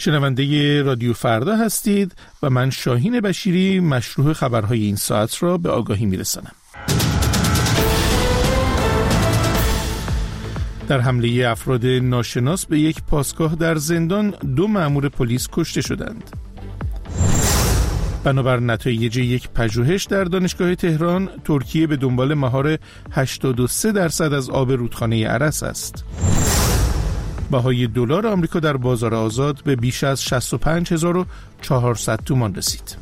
شنونده رادیو فردا هستید و من شاهین بشیری مشروح خبرهای این ساعت را به آگاهی میرسانم. در حمله افراد ناشناس به یک پاسگاه در زندان 2 مأمور پلیس کشته شدند. بنابر نتایج یک پژوهش در دانشگاه تهران، ترکیه به دنبال مهار 83% از آب رودخانه ارس است. بهای دلار آمریکا در بازار آزاد به بیش از 65400 تومان رسید.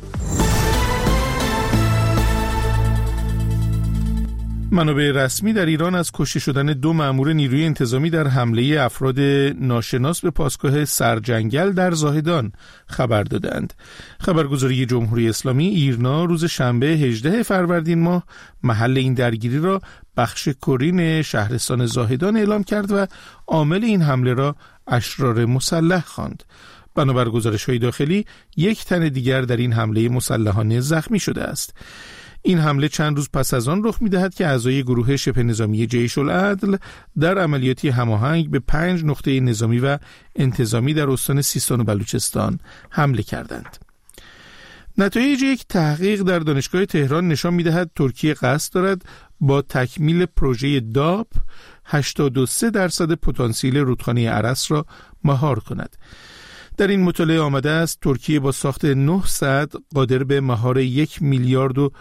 منابع رسمی در ایران از کشته شدن 2 مأمور نیروی انتظامی در حمله افراد ناشناس به پاسگاه سرجنگل در زاهدان خبر دادند. خبرگزاری جمهوری اسلامی ایرنا روز شنبه 18 فروردین ماه محل این درگیری را بخش کرین شهرستان زاهدان اعلام کرد و عامل این حمله را اشرار مسلح خواند. بنابر گزارش‌های داخلی 1 تن دیگر در این حمله مسلحانه زخمی شده است. این حمله چند روز پس از آن رخ می‌دهد که اعضای گروه شبه نظامی جیش العدل در عملیاتی هماهنگ به 5 نقطه نظامی و انتظامی در استان سیستان و بلوچستان حمله کردند. نتایج یک تحقیق در دانشگاه تهران نشان می‌دهد ترکیه قصد دارد با تکمیل پروژه داپ 83% پتانسیل رودخانه ارس را مهار کند. در این مطالعه آمده است ترکیه با ساخت 9 سد قادر به مهار 1 میلیارد و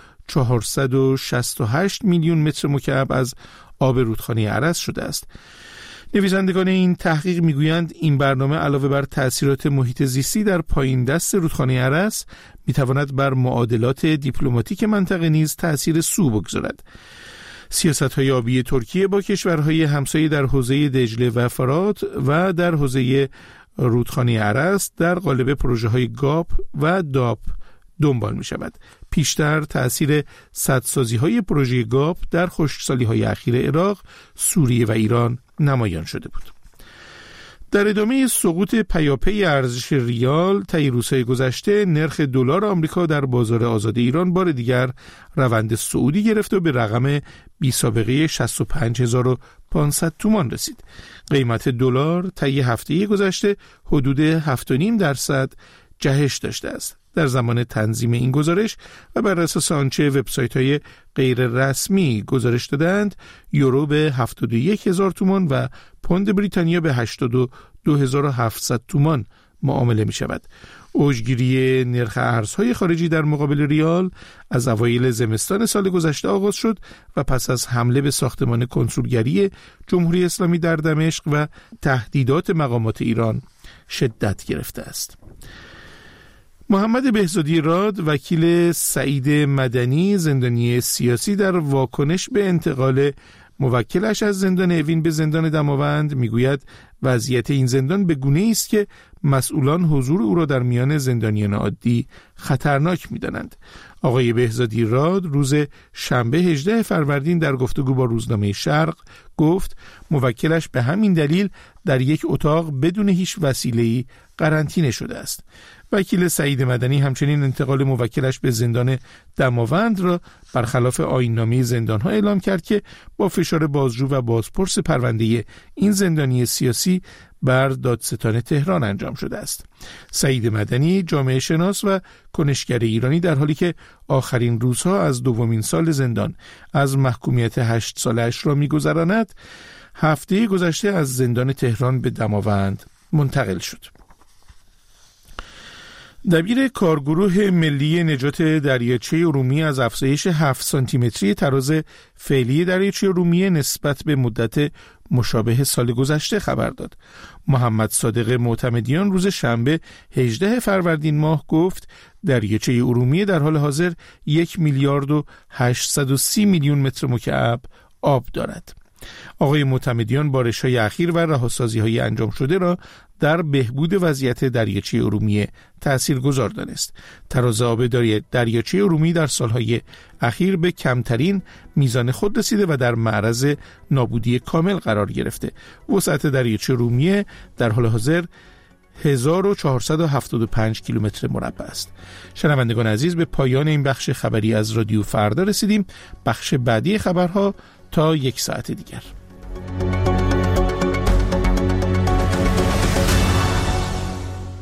468 میلیون متر مکعب از آب رودخانه ارس شده است. نویسندگان این تحقیق میگویند این برنامه علاوه بر تأثیرات محیط زیستی در پایین دست رودخانه ارس میتواند بر معادلات دیپلماتیک منطقه نیز تأثیر سو بگذارد. سیاست‌های آبی ترکیه با کشورهای همسایه در حوزه دجله و فرات و در حوزه رودخانه ارس در قالب پروژه‌های گاپ و داپ دنبال می‌شود. پیشتر تأثیر سدسازی‌های پروژه گاپ در خشکسالی‌های اخیر عراق، سوریه و ایران نمایان شده بود. در ادامه سقوط پیاپی ارزش ریال طی روزهای گذشته، نرخ دلار آمریکا در بازار آزاد ایران بار دیگر روند صعودی گرفت و به رقم بی‌سابقه 65500 تومان رسید. قیمت دلار طی هفته گذشته حدود 7.5% جهش داشته است. در زمان تنظیم این گزارش و بر اساس آنچه وبسایت‌های غیر رسمی گزارش دادند، یورو به 71000 تومان و پوند بریتانیا به 82700 تومان معامله می شود. اوجگیری نرخ ارزهای خارجی در مقابل ریال از اوایل زمستان سال گذشته آغاز شد و پس از حمله به ساختمان کنسولگری جمهوری اسلامی در دمشق و تهدیدات مقامات ایران شدت گرفته است. محمد بهزادی راد، وکیل سعید مدنی زندانی سیاسی، در واکنش به انتقال موکلش از زندان اوین به زندان دماوند میگوید وضعیت این زندان به گونه‌ای است که مسئولان حضور او را در میان زندانیان عادی خطرناک می‌دانند. آقای بهزادی راد روز شنبه 18 فروردین در گفتگو با روزنامه شرق گفت موکلش به همین دلیل در یک اتاق بدون هیچ وسیله‌ای قرنطینه شده است. وکیل سعید مدنی همچنین انتقال موکلش به زندان دماوند را برخلاف آیین‌نامه زندان‌ها اعلام کرد که با فشار بازجو و بازپرس پرونده این زندانی سیاسی بر دادستان تهران انجام شده است. سعید مدنی، جامعه شناس و کنشگر ایرانی، در حالی که آخرین روزها از 2مین سال زندان از محکومیت 8 سالش را می‌گذراند، هفته گذشته از زندان تهران به دماوند منتقل شد. دبیر کارگروه ملی نجات دریاچه ارومیه از افزایش 7 سانتیمتری تراز فعلی دریاچه ارومیه نسبت به مدت مشابه سال گذشته خبر داد. محمد صادق معتمدیان روز شنبه 18 فروردین ماه گفت دریاچه ارومیه در حال حاضر 1 میلیارد و 830 میلیون متر مکعب آب دارد. آقای معتمدیان بارش‌های اخیر و رهاسازی‌های انجام شده را در بهبود وضعیت دریاچه ارومیه تاثیرگذار دانست. تراز آب دریاچه ارومیه در سالهای اخیر به کمترین میزان خود رسیده و در معرض نابودی کامل قرار گرفته. وسعت دریاچه ارومیه در حال حاضر 1475 کیلومتر مربع است. شنوندگان عزیز، به پایان این بخش خبری از رادیو فردا رسیدیم. بخش بعدی خبرها تا 1 ساعت دیگر.